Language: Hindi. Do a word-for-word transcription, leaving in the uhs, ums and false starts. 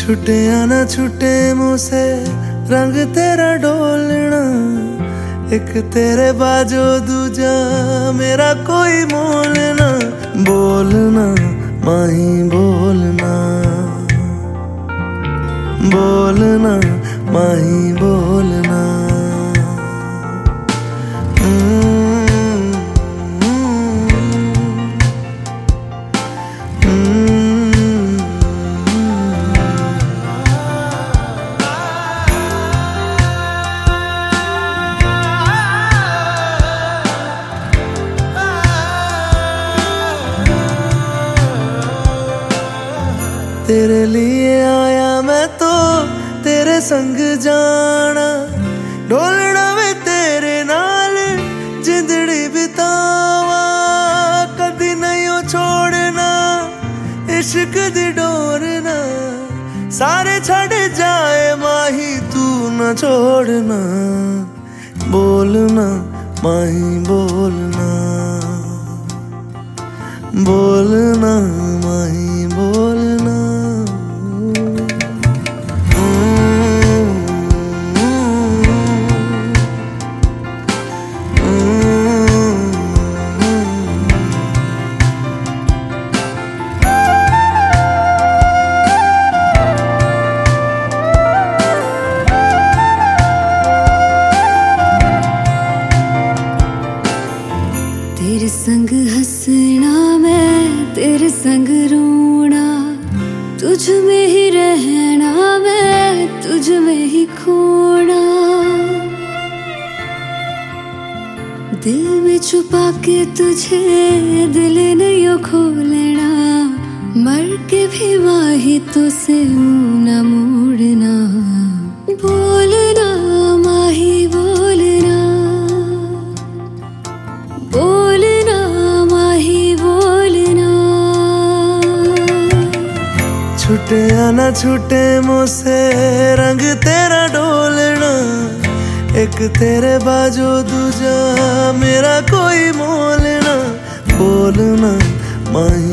छुटे या ना छुटे मुझसे रंग तेरा डोलना, एक तेरे बाजो दूजा मेरा कोई मोल ना। बोलना माही बोलना, बोलना माही बोलना। तेरे लिए आया मैं तो तेरे संग जाना, ढोलना वे तेरे नाल जिंदड़ी बितावा। कदी नहीं हो छोड़ना इश्क दी डोरना, सारे छड़ जाए माही तू न छोड़ना। बोलना माही बोलना, बोलना माही बोलना। तेरे संग हंसना मैं तेरे संग रोना, तुझ में ही रहना मैं तुझ में ही खोना। दिल में छुपा के तुझे दिल नहीं खोलना, मर के भी माही तुझसे मुंह न मोड़ना। बोलना माही बोलना, बोलना माही बोलना। छुटे या ना छुटे मुझसे रंग तेरा डोलना, एक तेरे बाजो दूजा मेरा कोई मोल ना। बोलना माही